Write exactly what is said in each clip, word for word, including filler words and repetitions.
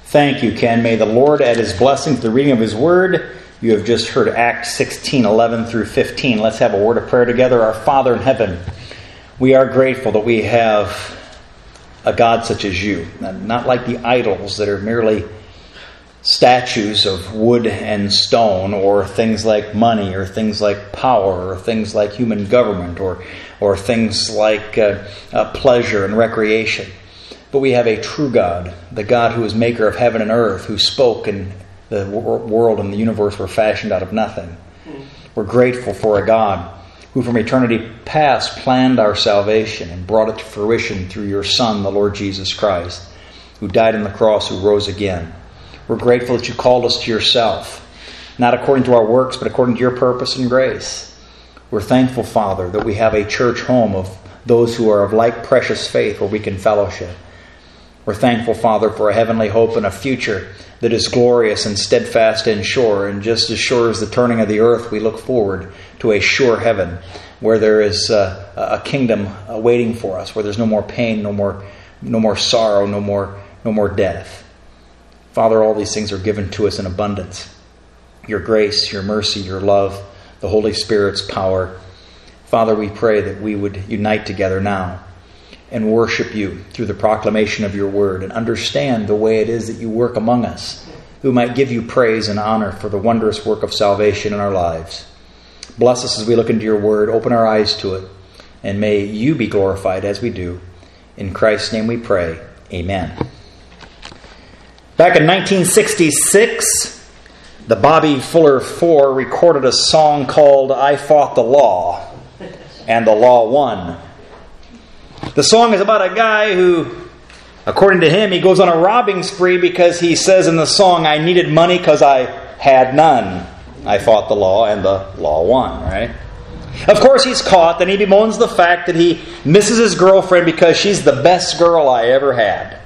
Thank you, Ken. May the Lord add His blessing to the reading of His Word. You have just heard Acts sixteen, eleven through fifteen. Let's have a word of prayer together. Our Father in heaven, we are grateful that we have a God such as you. Not like the idols that are merely statues of wood and stone, or things like money, or things like power, or things like human government, or, or things like uh, uh, pleasure and recreation. But we have a true God, the God who is maker of heaven and earth, who spoke and the world and the universe were fashioned out of nothing. We're grateful for a God who from eternity past planned our salvation and brought it to fruition through your Son, the Lord Jesus Christ, who died on the cross, who rose again. We're grateful that you called us to yourself, not according to our works, but according to your purpose and grace. We're thankful, Father, that we have a church home of those who are of like precious faith where we can fellowship. We're thankful, Father, for a heavenly hope and a future that is glorious and steadfast and sure. And just as sure as the turning of the earth, we look forward to a sure heaven where there is a, a kingdom waiting for us, where there's no more pain, no more, no more sorrow, no more, no more death. Father, all these things are given to us in abundance. Your grace, your mercy, your love, the Holy Spirit's power. Father, we pray that we would unite together now and worship you through the proclamation of your word and understand the way it is that you work among us, who might give you praise and honor for the wondrous work of salvation in our lives. Bless us as we look into your word, open our eyes to it, and may you be glorified as we do. In Christ's name we pray. Amen. Back in nineteen sixty-six, the Bobby Fuller Four recorded a song called I Fought the Law, and the Law Won. The song is about a guy who, according to him, he goes on a robbing spree because he says in the song, I needed money because I had none. I fought the law and the law won, right? Of course he's caught, then he bemoans the fact that he misses his girlfriend because she's the best girl I ever had.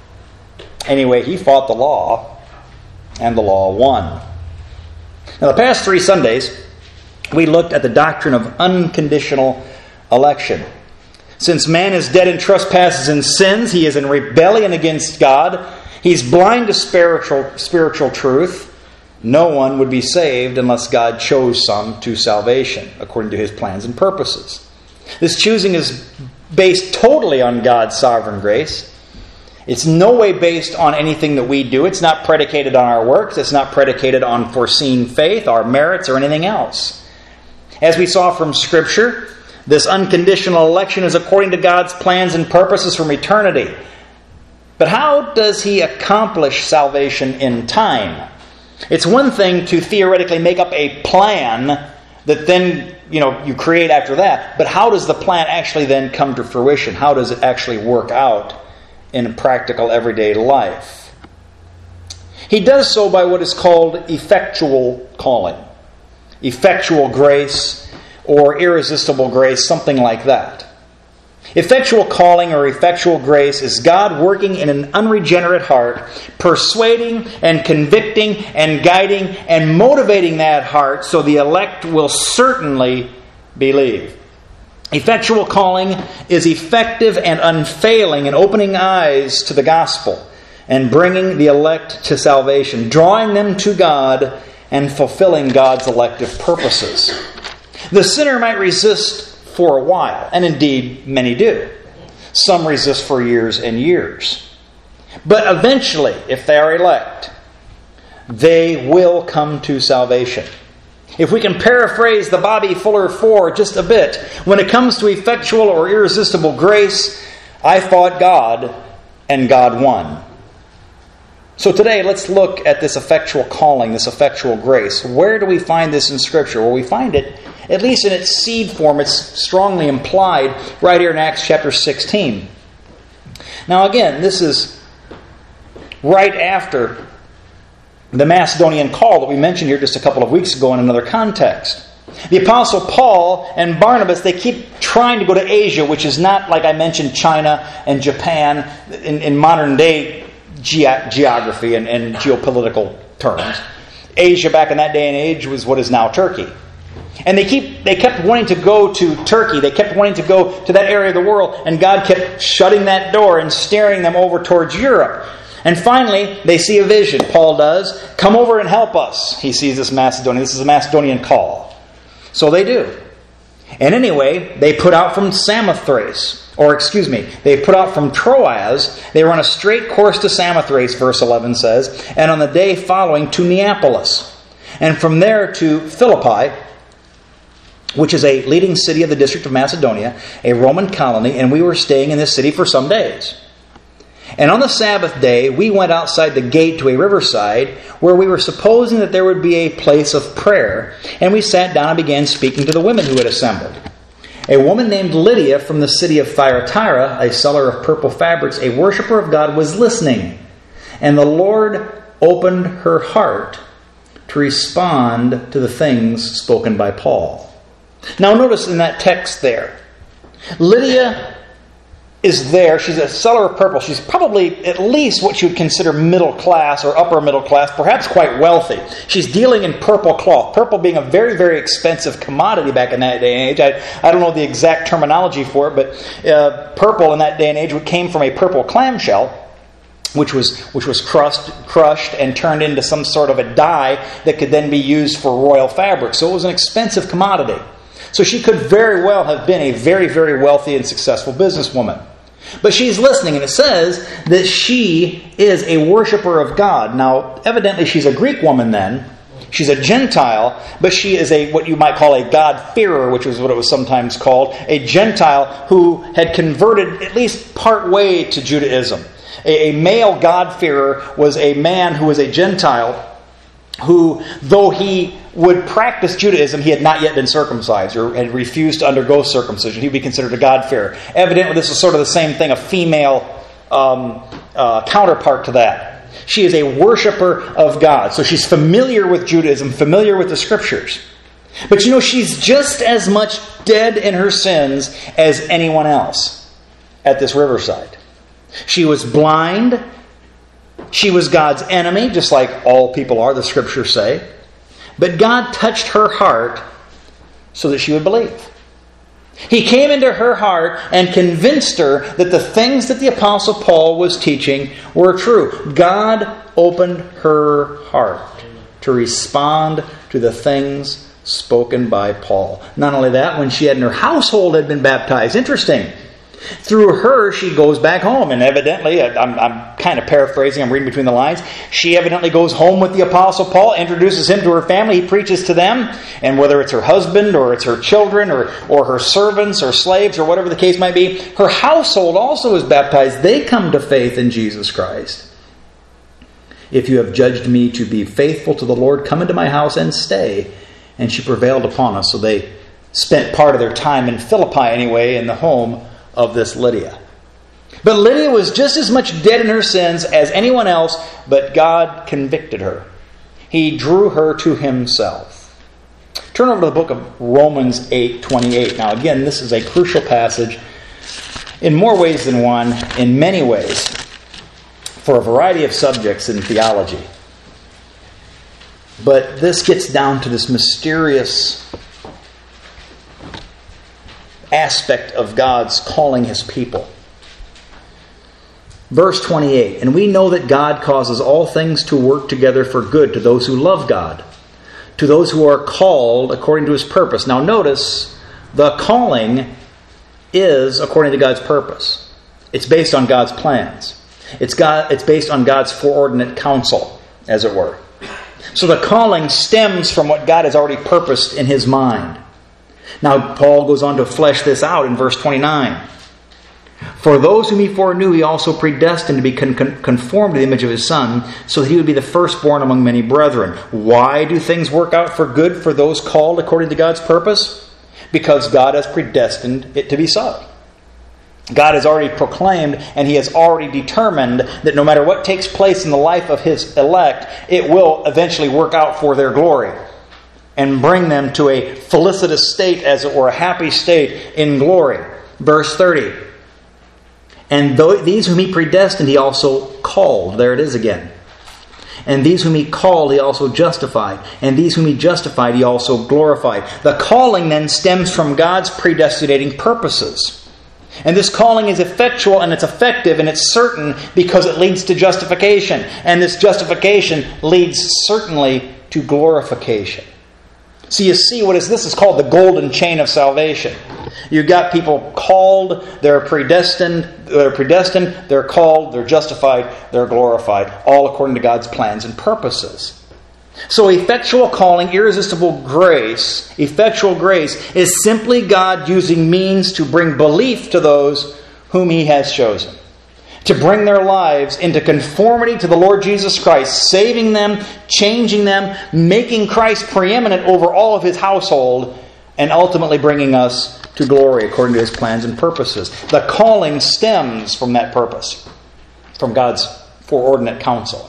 Anyway, he fought the law and the law won. Now the past three Sundays, we looked at the doctrine of unconditional election. Since man is dead in trespasses and sins, he is in rebellion against God. He's blind to spiritual, spiritual truth. No one would be saved unless God chose some to salvation, according to His plans and purposes. This choosing is based totally on God's sovereign grace. It's no way based on anything that we do. It's not predicated on our works. It's not predicated on foreseen faith, our merits, or anything else. As we saw from Scripture, this unconditional election is according to God's plans and purposes from eternity. But how does He accomplish salvation in time? It's one thing to theoretically make up a plan that then, you know, you create after that. But how does the plan actually then come to fruition? How does it actually work out in practical everyday life? He does so by what is called effectual calling. Effectual grace, or irresistible grace, something like that. Effectual calling or effectual grace is God working in an unregenerate heart, persuading and convicting and guiding and motivating that heart so the elect will certainly believe. Effectual calling is effective and unfailing in opening eyes to the gospel and bringing the elect to salvation, drawing them to God and fulfilling God's elective purposes. The sinner might resist for a while, and indeed many do. Some resist for years and years. But eventually, if they are elect, they will come to salvation. If we can paraphrase the Bobby Fuller Four just a bit, when it comes to effectual or irresistible grace, I fought God and God won. So today, let's look at this effectual calling, this effectual grace. Where do we find this in Scripture? Well, we find it, at least in its seed form, it's strongly implied right here in Acts chapter sixteen. Now again, this is right after the Macedonian call that we mentioned here just a couple of weeks ago in another context. The Apostle Paul and Barnabas, they keep trying to go to Asia, which is not, like I mentioned, China and Japan in, in modern day ge- geography and, and geopolitical terms. Asia back in that day and age was what is now Turkey. And they keep they kept wanting to go to Turkey. They kept wanting to go to that area of the world. And God kept shutting that door and steering them over towards Europe. And finally, they see a vision. Paul does. Come over and help us. He sees this Macedonian. This is a Macedonian call. So they do. And anyway, they put out from Samothrace. Or excuse me, they put out from Troas. They run a straight course to Samothrace, verse eleven says. And on the day following to Neapolis. And from there to Philippi, which is a leading city of the district of Macedonia, a Roman colony. And we were staying in this city for some days. And on the Sabbath day, we went outside the gate to a riverside where we were supposing that there would be a place of prayer. And we sat down and began speaking to the women who had assembled. A woman named Lydia from the city of Thyatira, a seller of purple fabrics, a worshiper of God, was listening. And the Lord opened her heart to respond to the things spoken by Paul. Now notice in that text there, Lydia is there. She's a seller of purple. She's probably at least what you would consider middle class or upper middle class, perhaps quite wealthy. She's dealing in purple cloth. Purple being a very, very expensive commodity back in that day and age. I, I don't know the exact terminology for it, but uh, purple in that day and age came from a purple clamshell, which was which was crushed, crushed and turned into some sort of a dye that could then be used for royal fabric. So it was an expensive commodity. So she could very well have been a very, very wealthy and successful businesswoman. But she's listening, and it says that she is a worshiper of God. Now, evidently she's a Greek woman then. She's a Gentile, but she is a what you might call a God-fearer, which was what it was sometimes called, a Gentile who had converted at least part way to Judaism. A, a male God-fearer was a man who was a Gentile who, though he would practice Judaism, he had not yet been circumcised or had refused to undergo circumcision. He would be considered a God-fearer. Evidently, this is sort of the same thing, a female um, uh, counterpart to that. She is a worshiper of God. So she's familiar with Judaism, familiar with the Scriptures. But you know, she's just as much dead in her sins as anyone else at this riverside. She was blind. She was God's enemy, just like all people are, the Scriptures say. But God touched her heart so that she would believe. He came into her heart and convinced her that the things that the Apostle Paul was teaching were true. God opened her heart to respond to the things spoken by Paul. Not only that, when she had in her household had been baptized. Interesting. Through her, she goes back home. And evidently, I'm, I'm kind of paraphrasing, I'm reading between the lines. She evidently goes home with the Apostle Paul, introduces him to her family, he preaches to them. And whether it's her husband or it's her children or, or her servants or slaves or whatever the case might be, her household also is baptized. They come to faith in Jesus Christ. If you have judged me to be faithful to the Lord, come into my house and stay. And she prevailed upon us. So they spent part of their time in Philippi anyway, in the home of this Lydia. But Lydia was just as much dead in her sins as anyone else, but God convicted her. He drew her to Himself. Turn over to the book of Romans eight twenty-eight. Now again, this is a crucial passage in more ways than one, in many ways, for a variety of subjects in theology. But this gets down to this mysterious aspect of God's calling His people. Verse twenty-eight, and we know that God causes all things to work together for good to those who love God, to those who are called according to His purpose. Now notice, the calling is according to God's purpose. It's based on God's plans. It's God, it's based on God's foreordinate counsel, as it were. So the calling stems from what God has already purposed in His mind. Now, Paul goes on to flesh this out in verse twenty-nine. For those whom He foreknew, He also predestined to be con- conformed to the image of His Son, so that He would be the firstborn among many brethren. Why do things work out for good for those called according to God's purpose? Because God has predestined it to be so. God has already proclaimed and He has already determined that no matter what takes place in the life of His elect, it will eventually work out for their glory and bring them to a felicitous state, as it were, a happy state in glory. Verse thirty. And these whom He predestined, He also called. There it is again. And these whom He called, He also justified. And these whom He justified, He also glorified. The calling then stems from God's predestinating purposes. And this calling is effectual and it's effective and it's certain because it leads to justification. And this justification leads certainly to glorification. So you see what is this is called the golden chain of salvation. You've got people called, they're predestined, they're predestined, they're called, they're justified, they're glorified, all according to God's plans and purposes. So effectual calling, irresistible grace, effectual grace is simply God using means to bring belief to those whom He has chosen. To bring their lives into conformity to the Lord Jesus Christ, saving them, changing them, making Christ preeminent over all of His household, and ultimately bringing us to glory according to His plans and purposes. The calling stems from that purpose, from God's foreordinate counsel.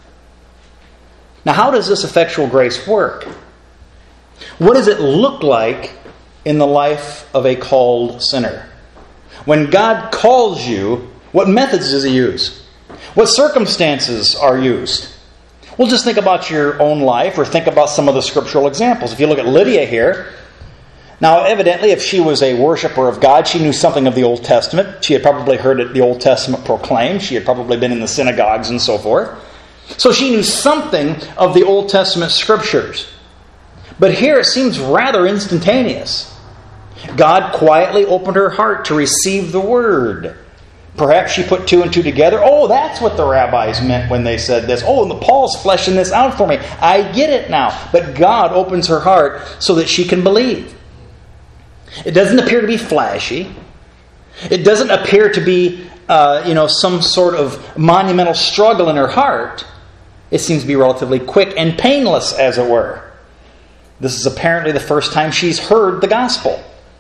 Now, how does this effectual grace work? What does it look like in the life of a called sinner? When God calls you, what methods does He use? What circumstances are used? Well, just think about your own life or think about some of the scriptural examples. If you look at Lydia here, now evidently if she was a worshiper of God, she knew something of the Old Testament. She had probably heard it, the Old Testament proclaimed. She had probably been in the synagogues and so forth. So she knew something of the Old Testament scriptures. But here it seems rather instantaneous. God quietly opened her heart to receive the word. Perhaps she put two and two together. Oh, that's what the rabbis meant when they said this. Oh, and the Paul's fleshing this out for me. I get it now. But God opens her heart so that she can believe. It doesn't appear to be flashy. It doesn't appear to be, uh, you know, some sort of monumental struggle in her heart. It seems to be relatively quick and painless, as it were. This is apparently the first time she's heard the gospel.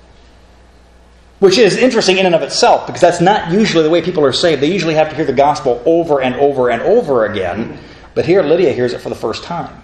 Which is interesting in and of itself, because that's not usually the way people are saved. They usually have to hear the gospel over and over and over again. But here Lydia hears it for the first time.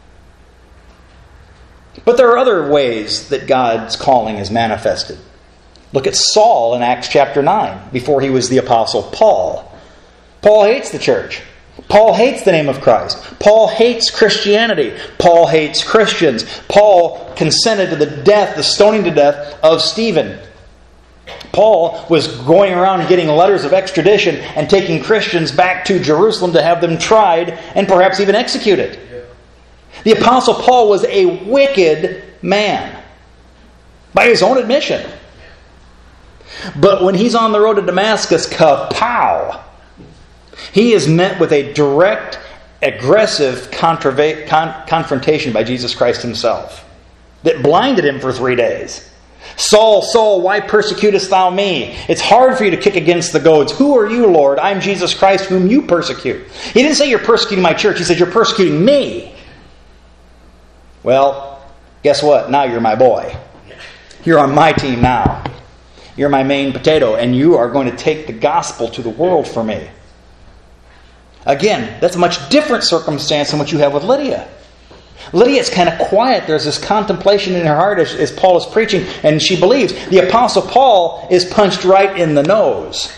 But there are other ways that God's calling is manifested. Look at Saul in Acts chapter nine, before he was the apostle Paul. Paul hates the church. Paul hates the name of Christ. Paul hates Christianity. Paul hates Christians. Paul consented to the death, the stoning to death of Stephen. Paul was going around getting letters of extradition and taking Christians back to Jerusalem to have them tried and perhaps even executed. The Apostle Paul was a wicked man, by his own admission. But when he's on the road to Damascus, kapow! He is met with a direct, aggressive contra- con- confrontation by Jesus Christ Himself that blinded him for three days. Saul, Saul, why persecutest thou me? It's hard for you to kick against the goads. Who are you, Lord? I'm Jesus Christ, whom you persecute. He didn't say you're persecuting my church. He said you're persecuting me. Well, guess what? Now you're my boy. You're on my team now. You're my main potato, and you are going to take the gospel to the world for me. Again, that's a much different circumstance than what you have with Lydia. Lydia is kind of quiet. There's this contemplation in her heart as, as Paul is preaching, and she believes. The Apostle Paul is punched right in the nose.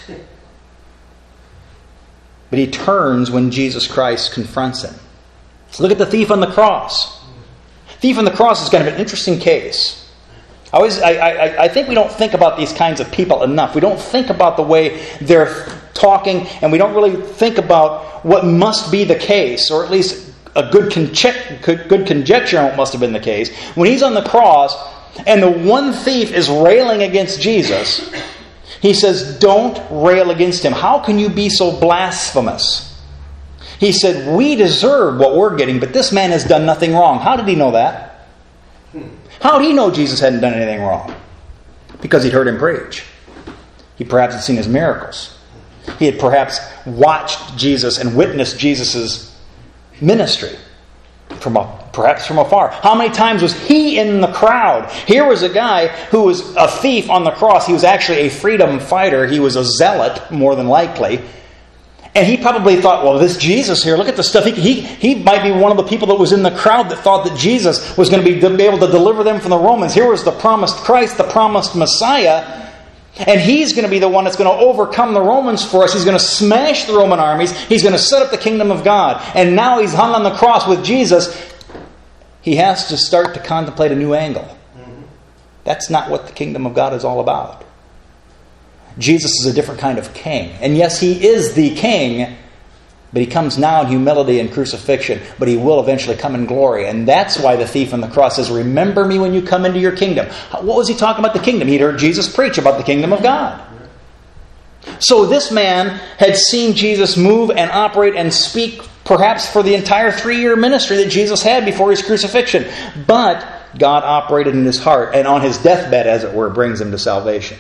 But he turns when Jesus Christ confronts him. So look at the thief on the cross. Thief on the cross is kind of an interesting case. I, always, I, I, I think we don't think about these kinds of people enough. We don't think about the way they're talking, and we don't really think about what must be the case, or at least a good, conche- good conjecture on what must have been the case. When he's on the cross, and the one thief is railing against Jesus, he says, don't rail against him. How can you be so blasphemous? He said, we deserve what we're getting, but this man has done nothing wrong. How did he know that? How did he know Jesus hadn't done anything wrong? Because he'd heard him preach. He perhaps had seen his miracles. He had perhaps watched Jesus and witnessed Jesus' ministry from a, perhaps from afar. How many times was he in the crowd? Here was a guy who was a thief on the cross. He was actually a freedom fighter. He was a zealot, more than likely. And he probably thought, well, this Jesus here, look at the stuff. He, he, he might be one of the people that was in the crowd that thought that Jesus was going to be, be able to deliver them from the Romans. Here was the promised Christ, the promised Messiah. And he's going to be the one that's going to overcome the Romans for us. He's going to smash the Roman armies. He's going to set up the kingdom of God. And now he's hung on the cross with Jesus. He has to start to contemplate a new angle. That's not what the kingdom of God is all about. Jesus is a different kind of king. And yes, he is the king, but he comes now in humility and crucifixion, but he will eventually come in glory. And that's why the thief on the cross says, remember me when you come into your kingdom. What was he talking about the kingdom? He'd heard Jesus preach about the kingdom of God. So this man had seen Jesus move and operate and speak perhaps for the entire three-year ministry that Jesus had before his crucifixion. But God operated in his heart, and on his deathbed, as it were, brings him to salvation.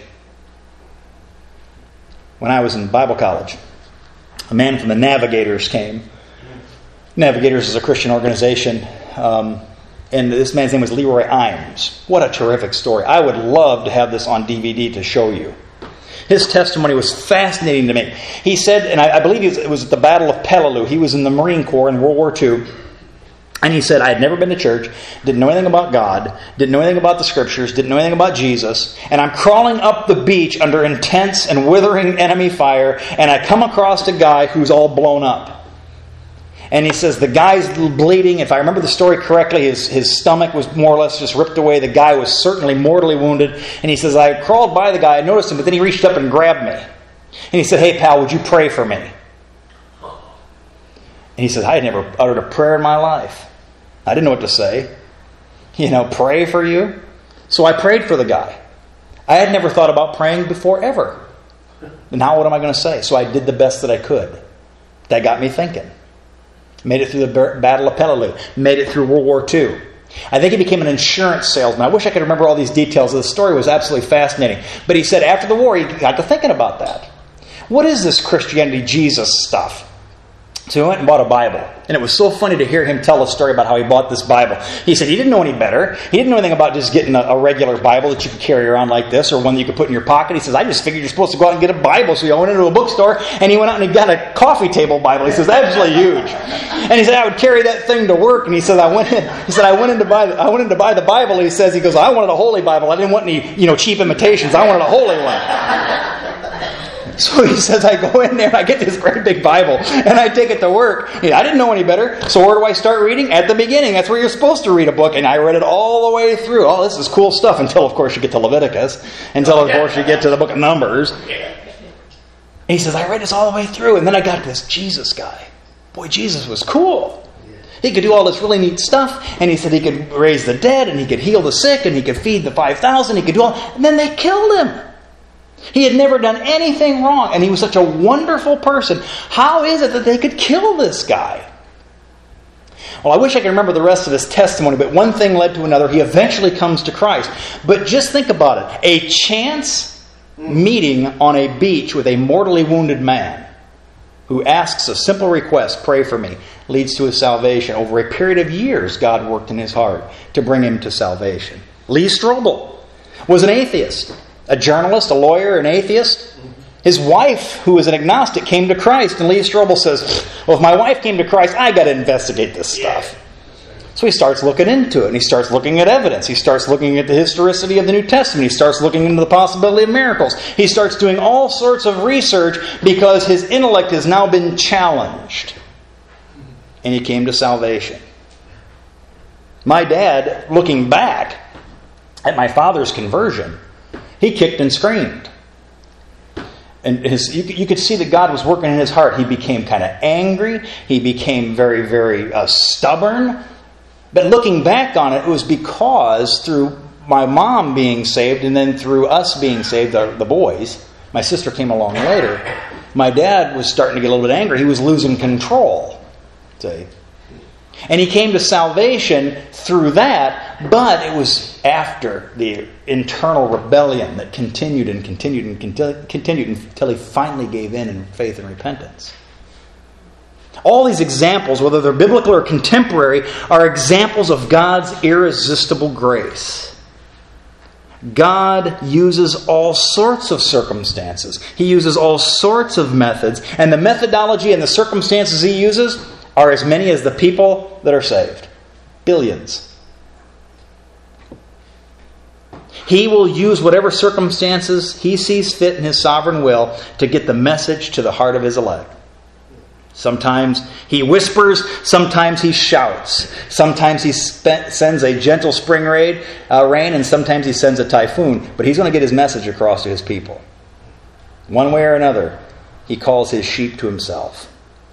When I was in Bible college, a man from the Navigators came. Navigators is a Christian organization, um, and this man's name was Leroy Imes. What a terrific story. I would love to have this on D V D to show you. His testimony was fascinating to me. He said, and I, I believe it was at the Battle of Peleliu. He was in the Marine Corps in World War Two. And he said, I had never been to church, didn't know anything about God, didn't know anything about the Scriptures, didn't know anything about Jesus, and I'm crawling up the beach under intense and withering enemy fire, and I come across a guy who's all blown up. And he says, the guy's bleeding. If I remember the story correctly, his, his stomach was more or less just ripped away. The guy was certainly mortally wounded. And he says, I crawled by the guy, I noticed him, but then he reached up and grabbed me. And he said, hey pal, would you pray for me? And he said, I had never uttered a prayer in my life. I didn't know what to say. You know, pray for you. So I prayed for the guy. I had never thought about praying before, ever. Now what am I going to say? So I did the best that I could. That got me thinking. Made it through the Battle of Peleliu. Made it through World War Two. I think he became an insurance salesman. I wish I could remember all these details. The story was absolutely fascinating. But he said after the war, he got to thinking about that. What is this Christianity Jesus stuff? So he went and bought a Bible. And it was so funny to hear him tell a story about how he bought this Bible. He said he didn't know any better. He didn't know anything about just getting a, a regular Bible that you could carry around like this or one that you could put in your pocket. He says, I just figured you're supposed to go out and get a Bible. So he went into a bookstore and he went out and he got a coffee table Bible. He says, that's really huge. And he said, I would carry that thing to work. And he said, I went in, he said, I went in to buy the, I went in to buy the Bible. He says, he goes, I wanted a holy Bible. I didn't want any, you know, cheap imitations. I wanted a holy one. So he says, I go in there and I get this great big Bible and I take it to work. You know, I didn't know any better. So where do I start reading? At the beginning. That's where you're supposed to read a book. And I read it all the way through. Oh, this is cool stuff. Until, of course, you get to Leviticus. Until, of course, you get to the book of Numbers. And he says, I read this all the way through. And then I got this Jesus guy. Boy, Jesus was cool. He could do all this really neat stuff. And he said he could raise the dead and he could heal the sick and he could feed the five thousand. He could do all. And then they killed him. He had never done anything wrong, and he was such a wonderful person. How is it that they could kill this guy? Well, I wish I could remember the rest of his testimony, but one thing led to another. He eventually comes to Christ. But just think about it. A chance meeting on a beach with a mortally wounded man who asks a simple request, pray for me, leads to his salvation. Over a period of years, God worked in his heart to bring him to salvation. Lee Strobel was an atheist. A journalist, a lawyer, an atheist. His wife, who was an agnostic, came to Christ. And Lee Strobel says, well, if my wife came to Christ, I got to investigate this stuff. So he starts looking into it. And he starts looking at evidence. He starts looking at the historicity of the New Testament. He starts looking into the possibility of miracles. He starts doing all sorts of research because his intellect has now been challenged. And he came to salvation. My dad, looking back at my father's conversion, he kicked and screamed. And his, you, you could see that God was working in his heart. He became kind of angry. He became very, very uh, stubborn. But looking back on it, it was because through my mom being saved and then through us being saved, the, the boys, my sister came along later, my dad was starting to get a little bit angry. He was losing control. See? And he came to salvation through that, but it was after the internal rebellion that continued and continued and continued until he finally gave in in faith and repentance. All these examples, whether they're biblical or contemporary, are examples of God's irresistible grace. God uses all sorts of circumstances. He uses all sorts of methods, and the methodology and the circumstances he uses are as many as the people that are saved. Billions. He will use whatever circumstances he sees fit in his sovereign will to get the message to the heart of his elect. Sometimes he whispers, sometimes he shouts. Sometimes he spe- sends a gentle spring rain, uh, rain, and sometimes he sends a typhoon. But he's going to get his message across to his people. One way or another, he calls his sheep to himself.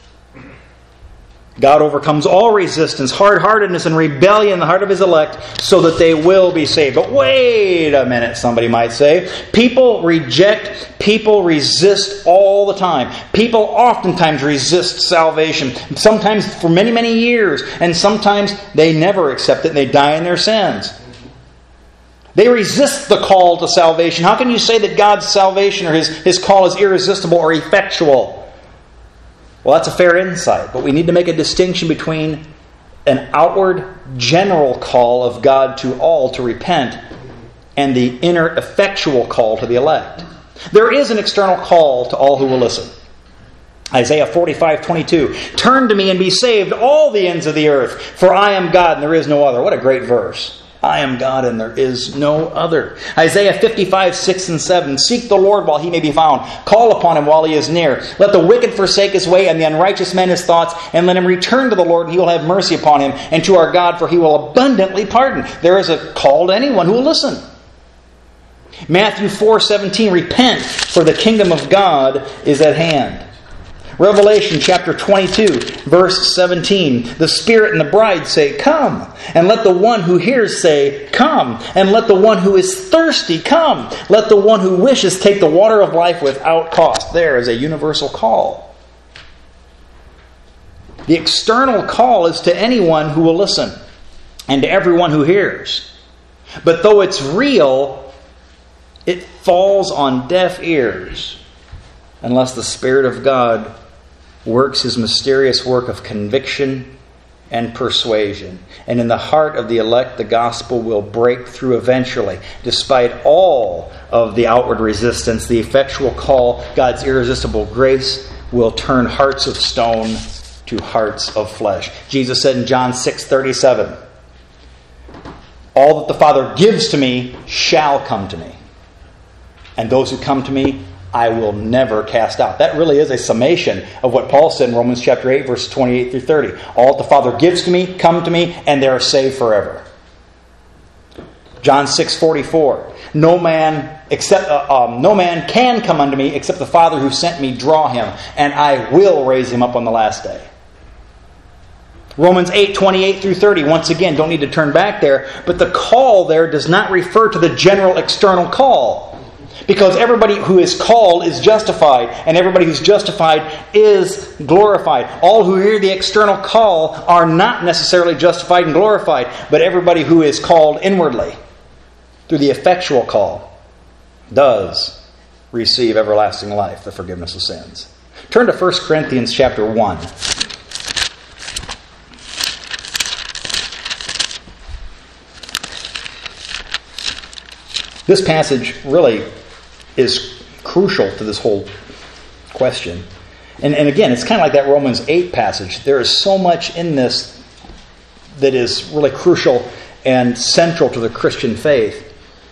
God overcomes all resistance, hard-heartedness, and rebellion in the heart of his elect so that they will be saved. But wait a minute, somebody might say. People reject, people resist all the time. People oftentimes resist salvation, sometimes for many, many years, and sometimes they never accept it and they die in their sins. They resist the call to salvation. How can you say that God's salvation or his, his call is irresistible or effectual? Well, that's a fair insight, but we need to make a distinction between an outward general call of God to all to repent and the inner effectual call to the elect. There is an external call to all who will listen. Isaiah forty-five twenty-two, turn to me and be saved, all the ends of the earth, for I am God and there is no other. What a great verse. I am God and there is no other. Isaiah fifty-five, six and seven. Seek the Lord while he may be found. Call upon him while he is near. Let the wicked forsake his way and the unrighteous man his thoughts. And let him return to the Lord and he will have mercy upon him. And to our God, for he will abundantly pardon. There is a call to anyone who will listen. Matthew four seventeen. Repent, for the kingdom of God is at hand. Revelation chapter twenty-two, verse seventeen. The Spirit and the bride say, come. And let the one who hears say, come. And let the one who is thirsty come. Let the one who wishes take the water of life without cost. There is a universal call. The external call is to anyone who will listen and to everyone who hears. But though it's real, it falls on deaf ears unless the Spirit of God works his mysterious work of conviction and persuasion. And in the heart of the elect, the gospel will break through eventually. Despite all of the outward resistance, the effectual call, God's irresistible grace, will turn hearts of stone to hearts of flesh. Jesus said in John six thirty-seven, all that the Father gives to me shall come to me. And those who come to me, I will never cast out. That really is a summation of what Paul said in Romans chapter eight, verses twenty-eight through thirty. All that the Father gives to me, come to me, and they are saved forever. John six forty-four. No man except uh, um, no man can come unto me except the Father who sent me draw him, and I will raise him up on the last day. Romans eight twenty-eight through thirty. Once again, don't need to turn back there, but the call there does not refer to the general external call. Because everybody who is called is justified, and everybody who's justified is glorified. All who hear the external call are not necessarily justified and glorified, but everybody who is called inwardly through the effectual call does receive everlasting life, the forgiveness of sins. Turn to First Corinthians chapter one. This passage really is crucial to this whole question. And, and again, it's kind of like that Romans eight passage. There is so much in this that is really crucial and central to the Christian faith.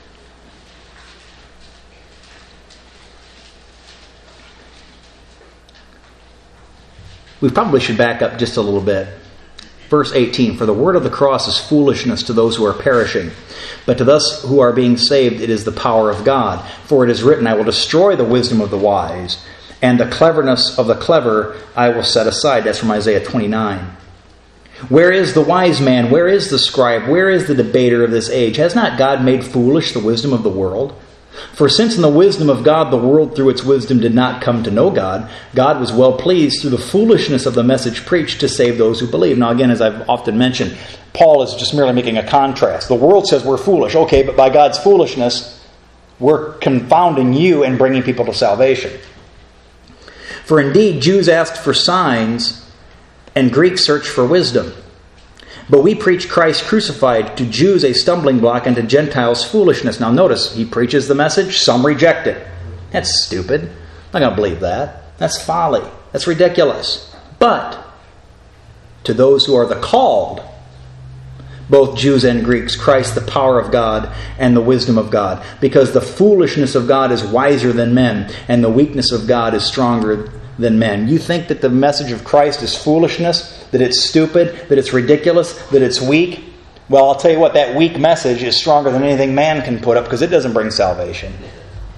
We probably should back up just a little bit. Verse eighteen, for the word of the cross is foolishness to those who are perishing, but to us who are being saved it is the power of God. For it is written, I will destroy the wisdom of the wise, and the cleverness of the clever I will set aside. That's from Isaiah twenty-nine. Where is the wise man? Where is the scribe? Where is the debater of this age? Has not God made foolish the wisdom of the world? For since in the wisdom of God the world through its wisdom did not come to know God, God was well pleased through the foolishness of the message preached to save those who believe. Now again, as I've often mentioned, Paul is just merely making a contrast. The world says we're foolish. Okay, but by God's foolishness, we're confounding you and bringing people to salvation. For indeed, Jews asked for signs, and Greeks searched for wisdom. But we preach Christ crucified, to Jews a stumbling block, and to Gentiles foolishness. Now notice, he preaches the message, some reject it. That's stupid. I'm not going to believe that. That's folly. That's ridiculous. But to those who are the called, both Jews and Greeks, Christ the power of God and the wisdom of God. Because the foolishness of God is wiser than men, and the weakness of God is stronger than men. You think that the message of Christ is foolishness? That it's stupid? That it's ridiculous? That it's weak? Well, I'll tell you what, that weak message is stronger than anything man can put up, because it doesn't bring salvation.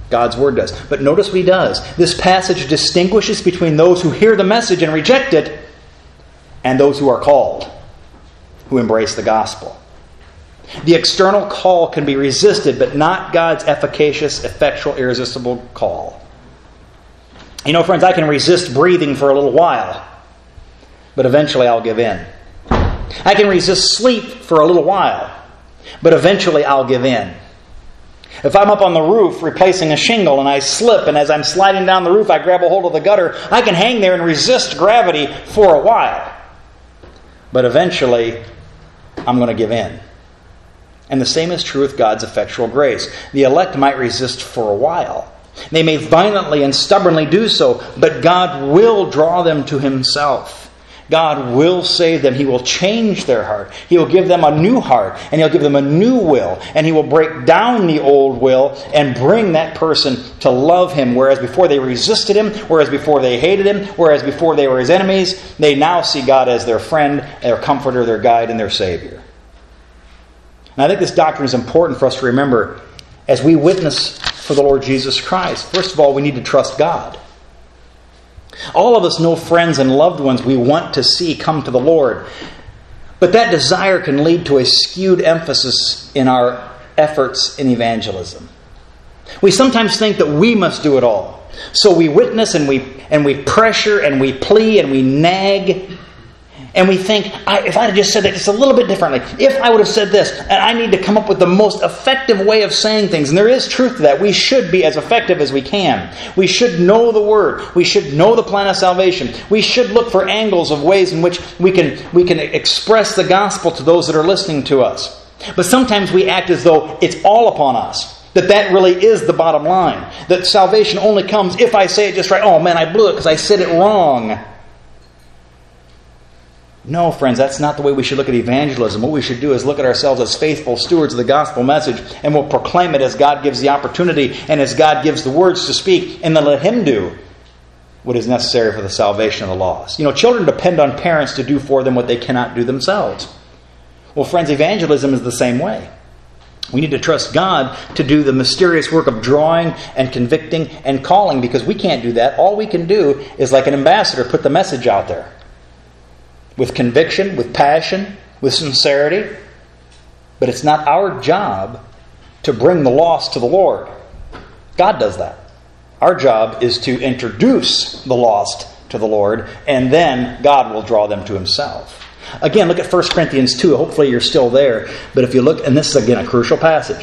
God's Word does. But notice what he does. This passage distinguishes between those who hear the message and reject it and those who are called, who embrace the gospel. The external call can be resisted, but not God's efficacious, effectual, irresistible call. You know, friends, I can resist breathing for a little while, but eventually I'll give in. I can resist sleep for a little while, but eventually I'll give in. If I'm up on the roof replacing a shingle and I slip, and as I'm sliding down the roof I grab a hold of the gutter, I can hang there and resist gravity for a while. But eventually I'm going to give in. And the same is true with God's effectual grace. The elect might resist for a while. They may violently and stubbornly do so, but God will draw them to Himself. God will save them. He will change their heart. He will give them a new heart, and He'll give them a new will, and He will break down the old will and bring that person to love Him, whereas before they resisted Him, whereas before they hated Him, whereas before they were His enemies, they now see God as their friend, their comforter, their guide, and their Savior. And I think this doctrine is important for us to remember as we witness for the Lord Jesus Christ. First of all, we need to trust God. All of us know friends and loved ones we want to see come to the Lord. But that desire can lead to a skewed emphasis in our efforts in evangelism. We sometimes think that we must do it all. So we witness and we and we pressure and we plea and we nag. And we think, I, if I had just said that just a little bit differently, if I would have said this, and I need to come up with the most effective way of saying things. And there is truth to that. We should be as effective as we can. We should know the Word. We should know the plan of salvation. We should look for angles of ways in which we can, we can express the gospel to those that are listening to us. But sometimes we act as though it's all upon us. That that really is the bottom line. That salvation only comes if I say it just right. Oh man, I blew it because I said it wrong. No, friends, that's not the way we should look at evangelism. What we should do is look at ourselves as faithful stewards of the gospel message, and we'll proclaim it as God gives the opportunity and as God gives the words to speak, and then let Him do what is necessary for the salvation of the lost. You know, children depend on parents to do for them what they cannot do themselves. Well, friends, evangelism is the same way. We need to trust God to do the mysterious work of drawing and convicting and calling, because we can't do that. All we can do is, like an ambassador, put the message out there. With conviction, with passion, with sincerity. But it's not our job to bring the lost to the Lord. God does that. Our job is to introduce the lost to the Lord, and then God will draw them to Himself. Again, look at First Corinthians two. Hopefully you're still there. But if you look, and this is again a crucial passage.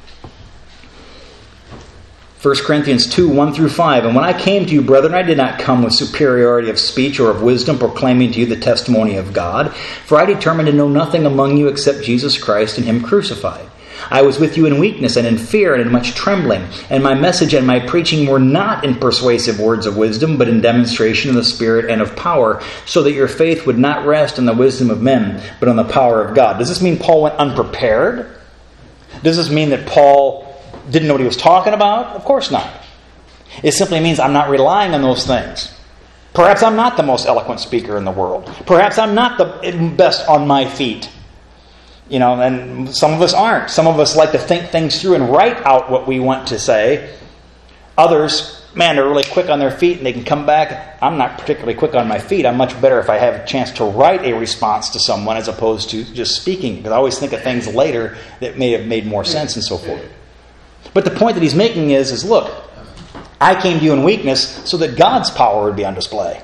First Corinthians two, one through five. And when I came to you, brethren, I did not come with superiority of speech or of wisdom, proclaiming to you the testimony of God. For I determined to know nothing among you except Jesus Christ and Him crucified. I was with you in weakness and in fear and in much trembling. And my message and my preaching were not in persuasive words of wisdom, but in demonstration of the Spirit and of power, so that your faith would not rest on the wisdom of men, but on the power of God. Does this mean Paul went unprepared? Does this mean that Paul didn't know what he was talking about? Of course not. It simply means I'm not relying on those things. Perhaps I'm not the most eloquent speaker in the world. Perhaps I'm not the best on my feet. You know, and some of us aren't. Some of us like to think things through and write out what we want to say. Others, man, they're really quick on their feet and they can come back. I'm not particularly quick on my feet. I'm much better if I have a chance to write a response to someone as opposed to just speaking. Because I always think of things later that may have made more sense and so forth. But the point that he's making is, is look, I came to you in weakness so that God's power would be on display.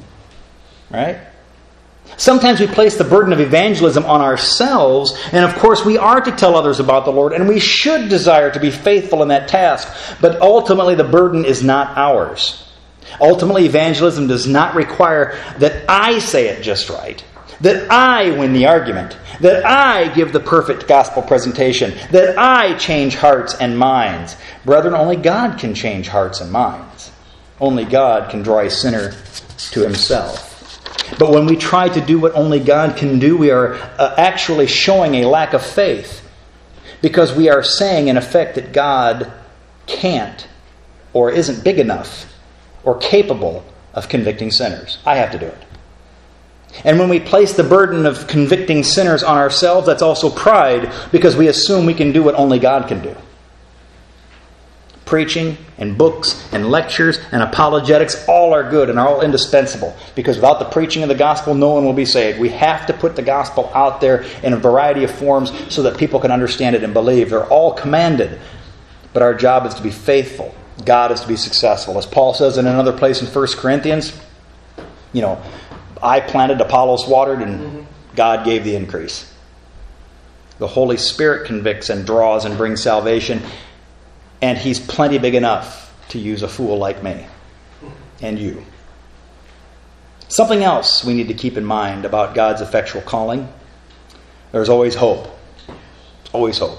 Right? Sometimes we place the burden of evangelism on ourselves, and of course we are to tell others about the Lord, and we should desire to be faithful in that task, but ultimately the burden is not ours. Ultimately, evangelism does not require that I say it just right, that I win the argument, that I give the perfect gospel presentation, that I change hearts and minds. Brethren, only God can change hearts and minds. Only God can draw a sinner to Himself. But when we try to do what only God can do, we are uh, actually showing a lack of faith, because we are saying, in effect, that God can't or isn't big enough or capable of convicting sinners. I have to do it. And when we place the burden of convicting sinners on ourselves, that's also pride, because we assume we can do what only God can do. Preaching and books and lectures and apologetics, all are good and are all indispensable. Because without the preaching of the gospel, no one will be saved. We have to put the gospel out there in a variety of forms so that people can understand it and believe. They're all commanded. But our job is to be faithful. God is to be successful. As Paul says in another place in First Corinthians, you know, I planted, Apollos watered, and mm-hmm. God gave the increase. The Holy Spirit convicts and draws and brings salvation. And He's plenty big enough to use a fool like me and you. Something else we need to keep in mind about God's effectual calling. There's always hope. Always hope.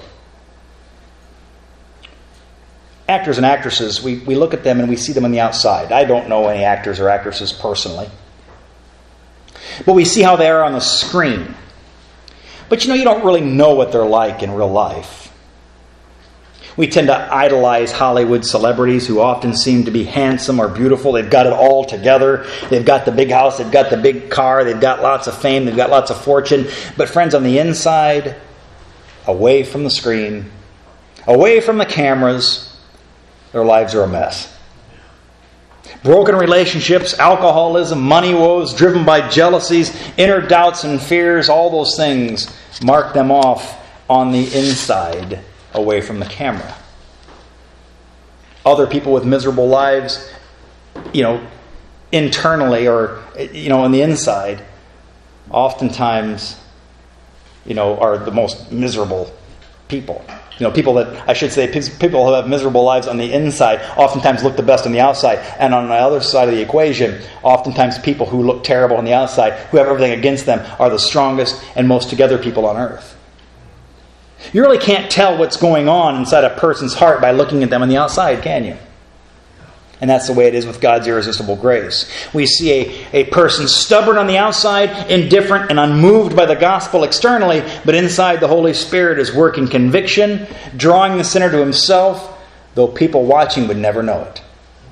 Actors and actresses, we, we look at them and we see them on the outside. I don't know any actors or actresses personally. But we see how they are on the screen. But you know, you don't really know what they're like in real life. We tend to idolize Hollywood celebrities who often seem to be handsome or beautiful. They've got it all together. They've got the big house. They've got the big car. They've got lots of fame. They've got lots of fortune. But friends, on the inside, away from the screen, away from the cameras, their lives are a mess. Broken relationships, alcoholism, money woes, driven by jealousies, inner doubts and fears, all those things mark them off on the inside, away from the camera. Other people with miserable lives, you know, internally or, you know, on the inside, oftentimes, you know, are the most miserable people. You know, people that, I should say, people who have miserable lives on the inside oftentimes look the best on the outside. And on the other side of the equation, oftentimes people who look terrible on the outside, who have everything against them, are the strongest and most together people on earth. You really can't tell what's going on inside a person's heart by looking at them on the outside, can you? And that's the way it is with God's irresistible grace. We see a, a person stubborn on the outside, indifferent and unmoved by the gospel externally, but inside the Holy Spirit is working conviction, drawing the sinner to Himself, though people watching would never know it.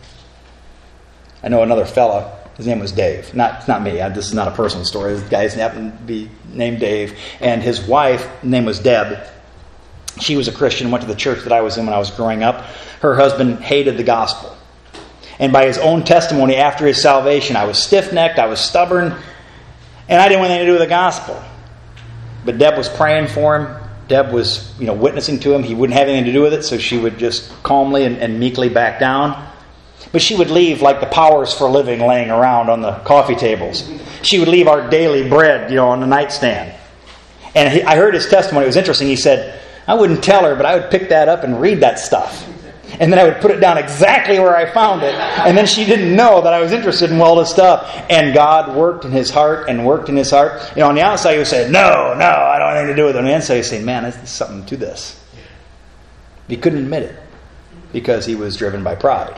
I know another fella, his name was Dave. Not not me, this is not a personal story. This guy happened to be named Dave, and his wife, name was Deb. She was a Christian, went to the church that I was in when I was growing up. Her husband hated the gospel. And by his own testimony after his salvation, I was stiff-necked, I was stubborn, and I didn't want anything to do with the gospel. But Deb was praying for him. Deb was, you know, witnessing to him. He wouldn't have anything to do with it, so she would just calmly and, and meekly back down. But she would leave like the powers for living laying around on the coffee tables. She would leave our daily bread, you know, on the nightstand. And he, I heard his testimony. It was interesting. He said, I wouldn't tell her, but I would pick that up and read that stuff. And then I would put it down exactly where I found it. And then she didn't know that I was interested in all this stuff. And God worked in his heart and worked in his heart. You know, on the outside he would say, no, no, I don't have anything to do with it. On the inside he would say, man, there's something to this. He couldn't admit it because he was driven by pride.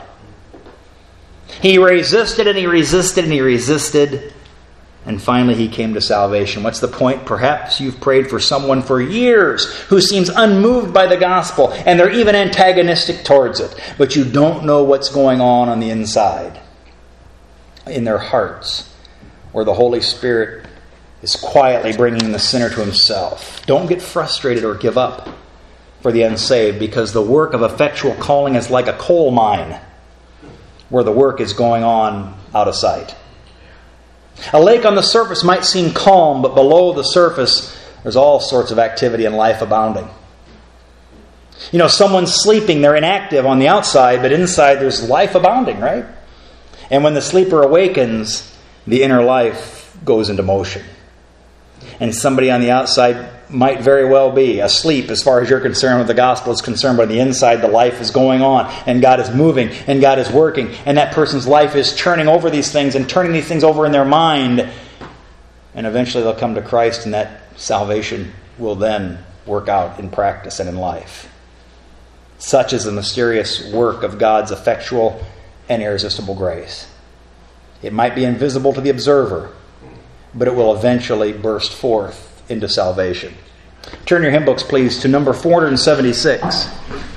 He resisted and he resisted and he resisted. And finally he came to salvation. What's the point? Perhaps you've prayed for someone for years who seems unmoved by the gospel and they're even antagonistic towards it. But you don't know what's going on on the inside, in their hearts, where the Holy Spirit is quietly bringing the sinner to Himself. Don't get frustrated or give up for the unsaved, because the work of effectual calling is like a coal mine where the work is going on out of sight. A lake on the surface might seem calm, but below the surface, there's all sorts of activity and life abounding. You know, someone's sleeping, they're inactive on the outside, but inside there's life abounding, right? And when the sleeper awakens, the inner life goes into motion. And somebody on the outside might very well be asleep as far as you're concerned with the gospel is concerned, but on the inside the life is going on and God is moving and God is working, and that person's life is churning over these things and turning these things over in their mind, and eventually they'll come to Christ, and that salvation will then work out in practice and in life. Such is the mysterious work of God's effectual and irresistible grace. It might be invisible to the observer, but it will eventually burst forth into salvation. Turn your hymn books, please, to number four seventy-six.